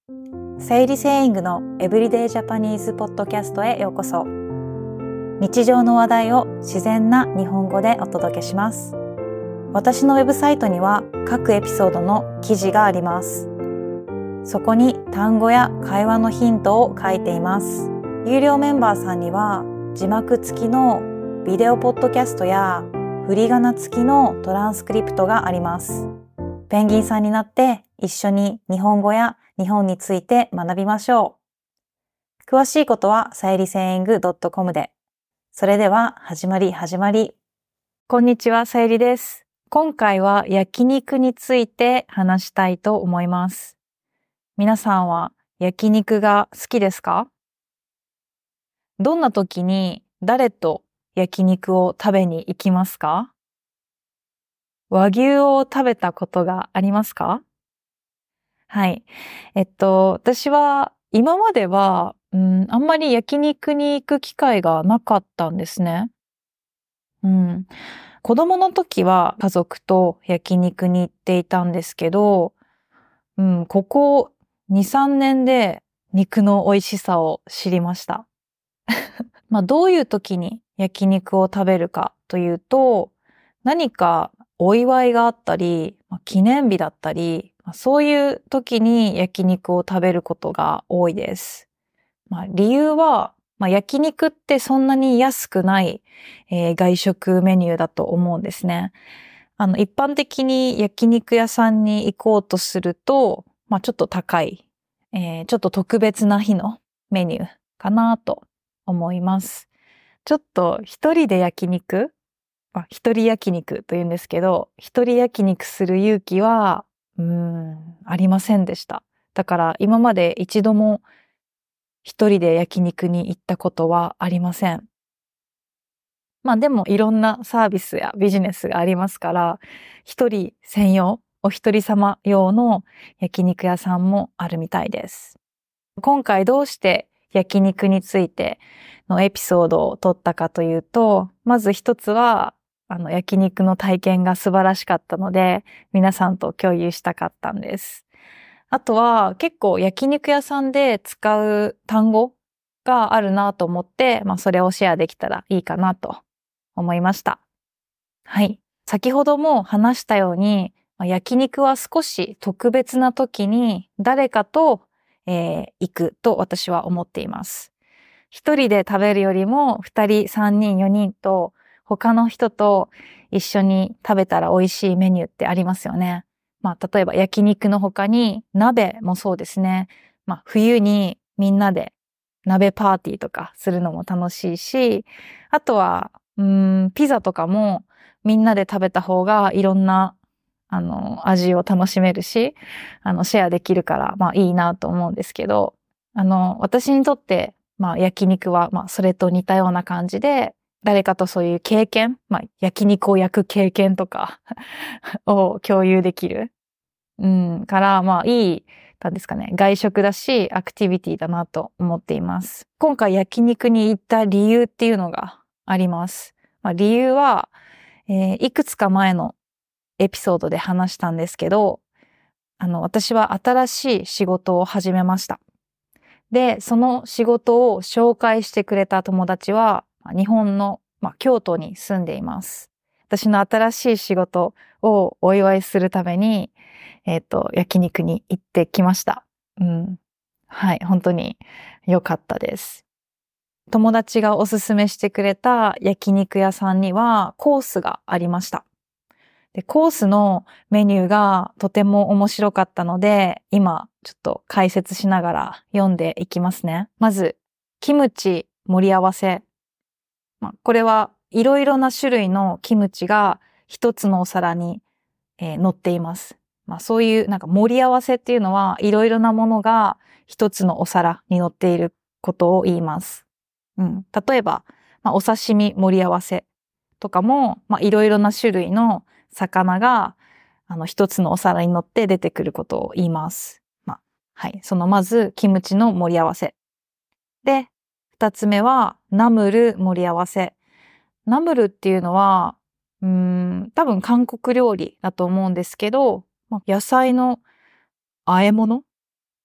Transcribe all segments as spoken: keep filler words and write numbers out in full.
セイリセイングのエブリデイジャパニーズポッドキャストへようこそ。日常の話題を自然な日本語でお届けします。私のウェブサイトには各エピソードの記事があります。そこに単語や会話のヒントを書いています。有料メンバーさんには字幕付きのビデオポッドキャストや振り仮名付きのトランスクリプトがあります。ペンギンさんになって一緒に日本語や日本について学びましょう。詳しいことはさゆりセイング ドットコム で。それでは始まり始まり。こんにちは、さゆりです。今回は焼肉について話したいと思います。皆さんは焼肉が好きですか？どんな時に誰と焼肉を食べに行きますか？和牛を食べたことがありますか？はい。えっと、私は今までは、うん、あんまり焼肉に行く機会がなかったんですね。うん。子供の時は家族と焼肉に行っていたんですけど、うん、ここに、さんねんで肉の美味しさを知りました。まあ、どういう時に焼肉を食べるかというと、何かお祝いがあったり、記念日だったり、そういう時に焼肉を食べることが多いです。まあ、理由は、まあ、焼肉ってそんなに安くない、えー、外食メニューだと思うんですね。あの、一般的に焼肉屋さんに行こうとすると、まあ、ちょっと高い、えー、ちょっと特別な日のメニューかなと思います。ちょっと一人で焼肉あ、一人焼肉と言うんですけど、一人焼肉する勇気は、うーん、ありませんでした。だから今まで一度も一人で焼肉に行ったことはありません。まあでもいろんなサービスやビジネスがありますから、一人専用、お一人様用の焼肉屋さんもあるみたいです。今回どうして焼肉についてのエピソードを撮ったかというと、まず一つは、あの、焼肉の体験が素晴らしかったので、皆さんと共有したかったんです。あとは、結構焼肉屋さんで使う単語があるなと思って、まあ、それをシェアできたらいいかなと思いました。はい。先ほども話したように、焼肉は少し特別な時に誰かと、えー、行くと私は思っています。一人で食べるよりも二人、三人、四人と他の人と一緒に食べたら美味しいメニューってありますよね。まあ例えば焼肉の他に鍋もそうですね。まあ冬にみんなで鍋パーティーとかするのも楽しいし、あとはうーんピザとかもみんなで食べた方がいろんなあの味を楽しめるし、あのシェアできるからまあいいなと思うんですけど、あの私にとってまあ焼肉はまあそれと似たような感じで、誰かとそういう経験、まあ焼肉を焼く経験とかを共有できる。うん、からまあいい、なんですかね、外食だし、アクティビティだなと思っています。今回焼肉に行った理由っていうのがあります。まあ、理由は、えー、いくつか前のエピソードで話したんですけど、あの、私は新しい仕事を始めました。で、その仕事を紹介してくれた友達は、日本の、まあ、京都に住んでいます。私の新しい仕事をお祝いするために、えっと、焼肉に行ってきました。うん。はい、本当に良かったです。友達がおすすめしてくれた焼肉屋さんにはコースがありました。で、コースのメニューがとても面白かったので、今ちょっと解説しながら読んでいきますね。まず、キムチ盛り合わせ。まあ、これはいろいろな種類のキムチが一つのお皿に、えー、乗っています。まあ、そういうなんか盛り合わせっていうのはいろいろなものが一つのお皿に乗っていることを言います。うん、例えば、まあ、お刺身盛り合わせとかも、まあ、いろいろな種類の魚が、あの、一つのお皿に乗って出てくることを言います。まあ、はい。その、まず、キムチの盛り合わせ。で、二つ目は、ナムル盛り合わせ。ナムルっていうのは、うーん、多分韓国料理だと思うんですけど、まあ、野菜の和え物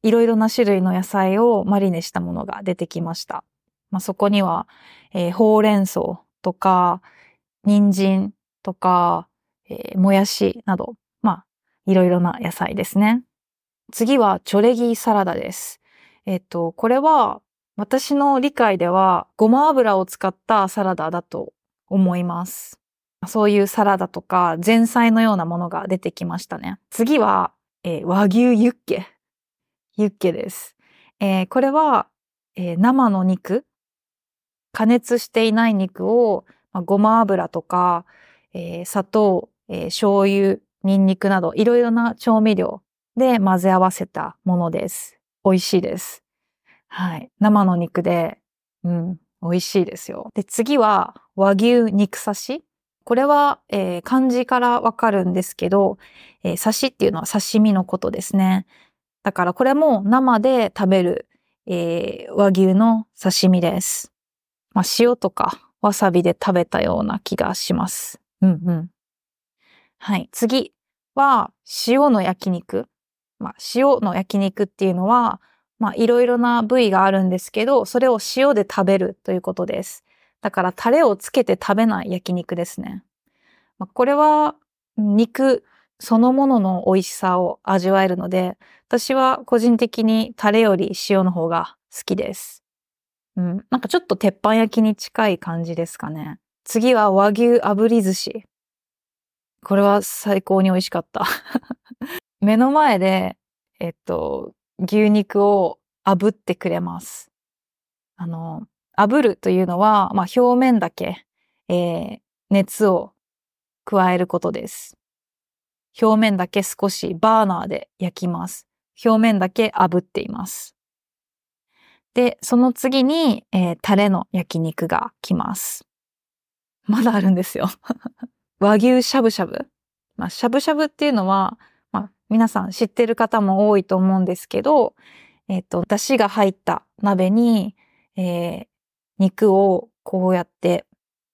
いろいろな種類の野菜をマリネしたものが出てきました。まあ、そこには、えー、ほうれん草とか、人参とか、えー、もやしなど、まあ、いろいろな野菜ですね。次はチョレギサラダです。えっと、これは私の理解ではごま油を使ったサラダだと思います。そういうサラダとか前菜のようなものが出てきましたね。次は、えー、和牛ユッケ。ユッケです。えー、これは、えー、生の肉、加熱していない肉を、まあ、ごま油とか、えー、砂糖、えー、醤油、ニンニクなどいろいろな調味料で混ぜ合わせたものです。美味しいです。はい。生の肉で、うん、美味しいですよ。で、次は和牛肉刺し。これは、えー、漢字からわかるんですけど、えー、刺しっていうのは刺身のことですね。だからこれも生で食べる、えー、和牛の刺身です。まあ、塩とかわさびで食べたような気がします。うんうん。はい。次は塩の焼肉。まあ、塩の焼肉っていうのは、まあ、いろいろな部位があるんですけど、それを塩で食べるということです。だからタレをつけて食べない焼肉ですね。まあ、これは肉そのものの美味しさを味わえるので、私は個人的にタレより塩の方が好きです。うん、なんかちょっと鉄板焼きに近い感じですかね。次は和牛炙り寿司。これは最高に美味しかった。目の前で、えっと、牛肉を炙ってくれます。あの、炙るというのは、まあ、表面だけ、えー、熱を加えることです。表面だけ少しバーナーで焼きます。表面だけ炙っています。で、その次に、えー、タレの焼肉が来ます。まだあるんですよ。和牛しゃぶしゃぶ。まあ、しゃぶしゃぶっていうのは、まあ、皆さん知ってる方も多いと思うんですけど、えっと、出汁が入った鍋に、えー、肉をこうやって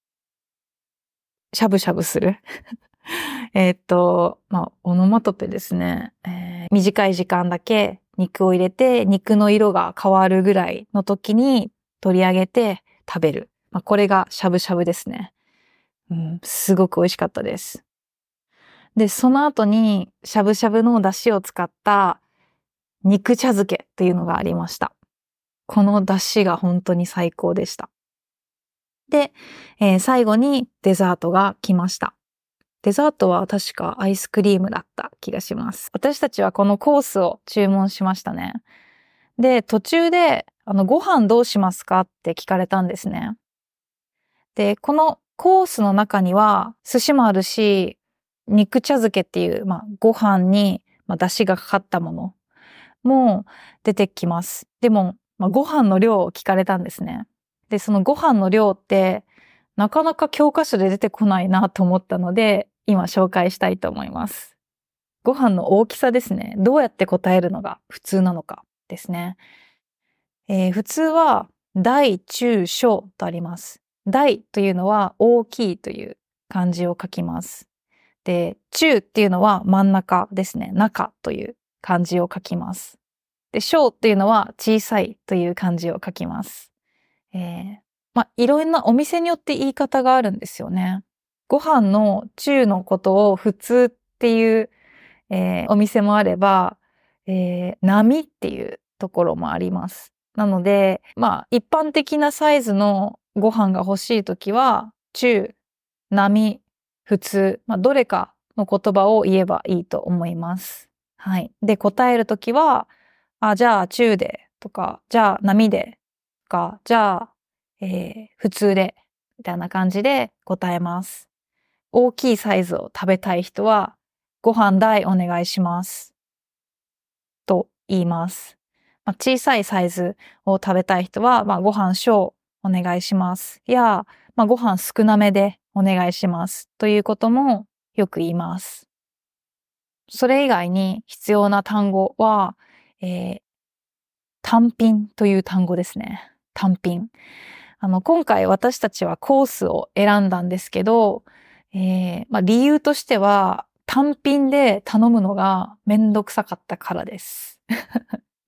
しゃぶしゃぶする。えっと、まあ、オノマトペですね、えー。短い時間だけ肉を入れて、肉の色が変わるぐらいの時に取り上げて食べる。まあ、これがしゃぶしゃぶですね。うん、すごく美味しかったです。で、その後にしゃぶしゃぶの出汁を使った肉茶漬けというのがありました。この出汁が本当に最高でした。で、えー、最後にデザートが来ました。デザートは確かアイスクリームだった気がします。私たちはこのコースを注文しましたね。で、途中で、あの、ご飯どうしますかって聞かれたんですね。で、このコースの中には寿司もあるし、肉茶漬けっていう、まあ、ご飯に、まあ、出汁がかかったものも出てきます。でも、まあ、ご飯の量を聞かれたんですね。で、そのご飯の量って、なかなか教科書で出てこないなと思ったので、今紹介したいと思います。ご飯の大きさですね。どうやって答えるのが普通なのかですね。えー、普通は、大、中、小とあります。大というのは大きいという漢字を書きます。で、中っていうのは真ん中ですね。中という漢字を書きます。で、小っていうのは小さいという漢字を書きます。えー、まあ、いろんなお店によって言い方があるんですよね。ご飯の中のことを普通っていう、えー、お店もあれば、えー、並っていうところもあります。なので、まあ、一般的なサイズのご飯が欲しいときは、中、並、普通、まあ、どれかの言葉を言えばいいと思います。はい。で、答えるときは、あ、じゃあ中で、とか、じゃあ並で、とか、じゃあ、えー、普通で、みたいな感じで答えます。大きいサイズを食べたい人は、ご飯大お願いします。と言います。まあ、小さいサイズを食べたい人は、まあ、ご飯小お願いします。や、まあ、ご飯少なめでお願いします。ということもよく言います。それ以外に必要な単語は、えー、単品という単語ですね。単品。あの、今回私たちはコースを選んだんですけど、えーまあ、理由としては単品で頼むのがめんどくさかったからです。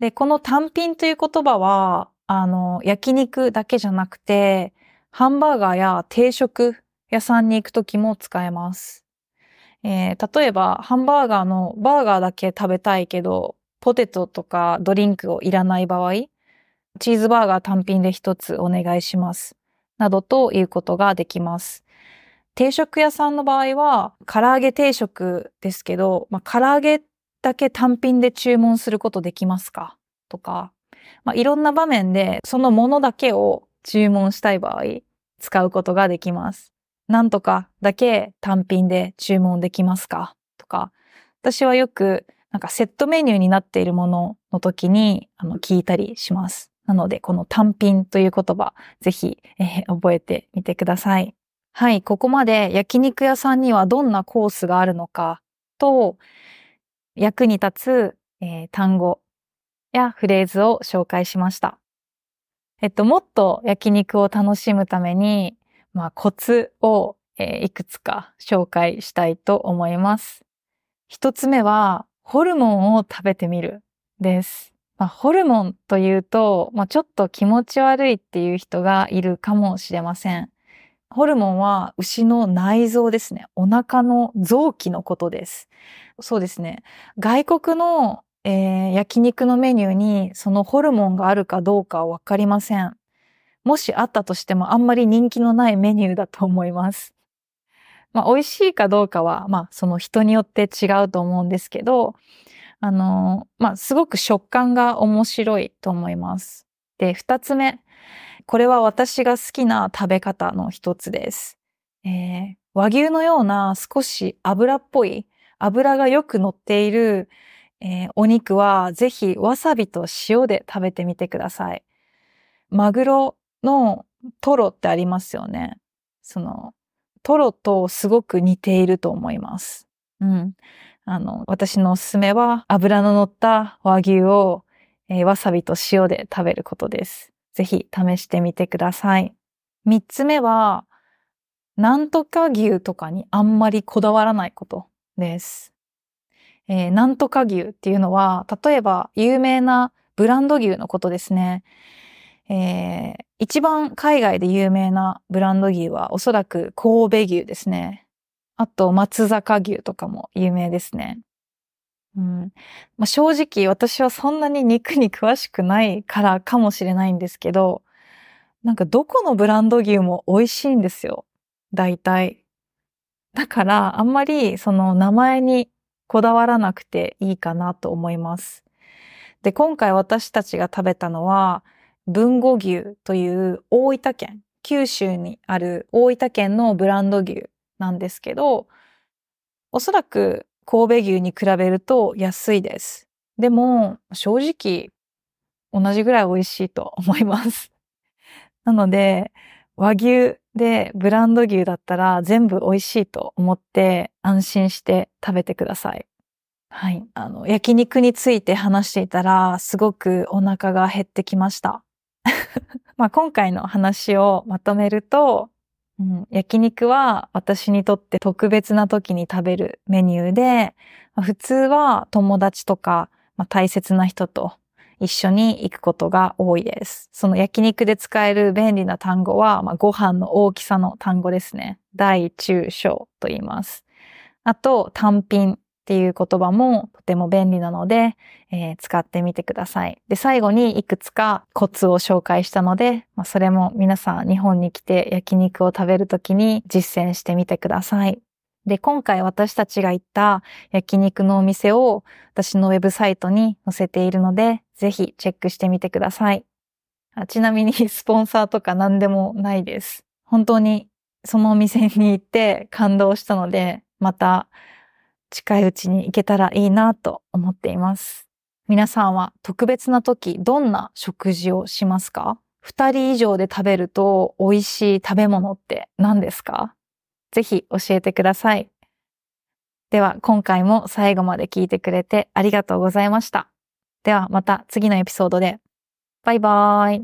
で、この単品という言葉は、あの、焼肉だけじゃなくて、ハンバーガーや定食屋さんに行くときも使えます。えー、例えば、ハンバーガーのバーガーだけ食べたいけど、ポテトとかドリンクをいらない場合、チーズバーガー単品で一つお願いします。などということができます。定食屋さんの場合は、唐揚げ定食ですけど、まあ、唐揚げだけ単品で注文することできますかとか、まあ、いろんな場面でそのものだけを注文したい場合、使うことができます。なんとかだけ単品で注文できますかとか、私はよくなんかセットメニューになっているものの時にあの聞いたりします。なので、この単品という言葉、ぜひ、えー、覚えてみてください。はい、ここまで焼肉屋さんにはどんなコースがあるのかと、役に立つ、えー、単語やフレーズを紹介しました。えっと、もっと焼肉を楽しむために、まあ、コツを、えー、いくつか紹介したいと思います。一つ目は、ホルモンを食べてみるです。まあ、ホルモンというと、まあ、ちょっと気持ち悪いっていう人がいるかもしれません。ホルモンは牛の内臓ですね。お腹の臓器のことです。そうですね。外国の、えー、焼肉のメニューにそのホルモンがあるかどうかはわかりません。もしあったとしてもあんまり人気のないメニューだと思います。まあ、美味しいかどうかは、まあ、その人によって違うと思うんですけど、あのー、まあ、すごく食感が面白いと思います。で、二つ目。これは私が好きな食べ方の一つです。えー、和牛のような少し油っぽい、油がよく乗っている、えー、お肉はぜひわさびと塩で食べてみてください。マグロのトロってありますよね。その、トロとすごく似ていると思います。うん。あの、私のおすすめは油の乗った和牛を、えー、わさびと塩で食べることです。ぜひ試してみてください。三つ目は、なんとか牛とかにあんまりこだわらないことです。えー、なんとか牛っていうのは、例えば有名なブランド牛のことですね。えー、一番海外で有名なブランド牛はおそらく神戸牛ですね。あと松阪牛とかも有名ですね。うんまあ、正直私はそんなに肉に詳しくないからかもしれないんですけど、なんかどこのブランド牛も美味しいんですよ。大体。だからあんまりその名前にこだわらなくていいかなと思います。で、今回私たちが食べたのは豊後牛という大分県、九州にある大分県のブランド牛なんですけど、おそらく神戸牛に比べると安いです。でも正直同じぐらい美味しいと思います。なので和牛でブランド牛だったら全部美味しいと思って安心して食べてください。はい。あの、焼肉について話していたらすごくお腹が減ってきました。まあ今回の話をまとめると、うん、焼肉は私にとって特別な時に食べるメニューで、まあ、普通は友達とか、まあ、大切な人と一緒に行くことが多いです。その焼肉で使える便利な単語は、まあ、ご飯の大きさの単語ですね。大中小と言います。あと単品っていう言葉もとても便利なので、えー、使ってみてください。で、最後にいくつかコツを紹介したので、まあ、それも皆さん日本に来て焼肉を食べるときに実践してみてください。で、今回私たちが行った焼肉のお店を私のウェブサイトに載せているので、ぜひチェックしてみてください。あ、ちなみにスポンサーとか何でもないです。本当にそのお店に行って感動したので、また近いうちに行けたらいいなと思っています。皆さんは特別な時どんな食事をしますか？二人以上で食べると美味しい食べ物って何ですか？ぜひ教えてください。では今回も最後まで聞いてくれてありがとうございました。ではまた次のエピソードで。バイバーイ。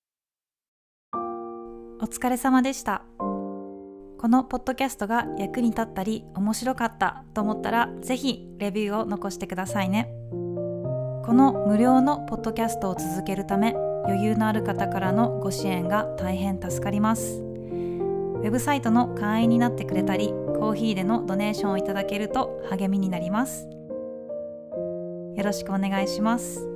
お疲れ様でした。このポッドキャストが役に立ったり面白かったと思ったらぜひレビューを残してくださいね。 この無料のポッドキャストを続けるため、余裕のある方からのご支援が大変助かります。ウェブサイトの会員になってくれたり、コーヒーでのドネーションをいただけると励みになります。よろしくお願いします。